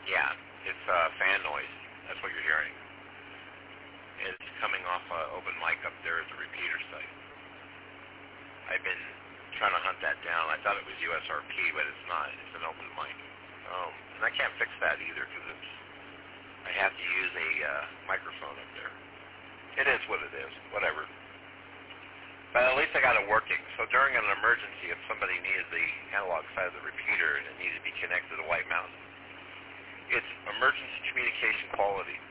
Yeah, it's fan noise. That's what you're hearing. It's coming off open mic up there at the repeater site. I've been trying to hunt that down. I thought it was USRP, but it's not. It's an open mic. And I can't fix that either because I have to use a microphone up there. It is what it is. Whatever. But at least I got it working. So during an emergency, if somebody needed the analog side of the repeater and it needed to be connected to White Mountain, it's emergency communication quality.